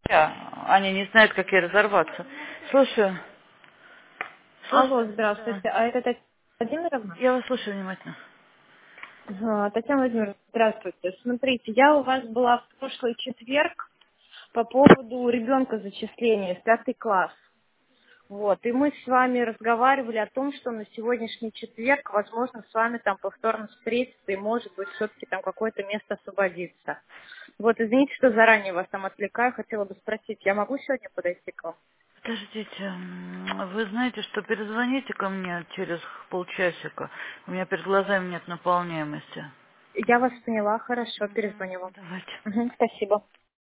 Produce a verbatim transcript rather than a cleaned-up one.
Я- Они не знают, как ей разорваться. Слушаю. Алло, Слушаю. Да. здравствуйте. А это Татьяна Владимировна? Я вас слушаю внимательно. Ага, Татьяна Владимировна, здравствуйте. Смотрите, я у вас была в прошлый четверг по поводу ребенка зачисления в пятый класс. Вот, и мы с вами разговаривали о том, что на сегодняшний четверг, возможно, с вами там повторно встретиться, и, может быть, все-таки там какое-то место освободится. Вот, извините, что заранее вас там отвлекаю, хотела бы спросить, я могу сегодня подойти к вам? Подождите, м, вы знаете, что перезвоните ко мне через полчасика. У меня перед глазами нет наполняемости. Я вас поняла, хорошо, Мгм. перезвоню вам. Давайте. Мгм, спасибо.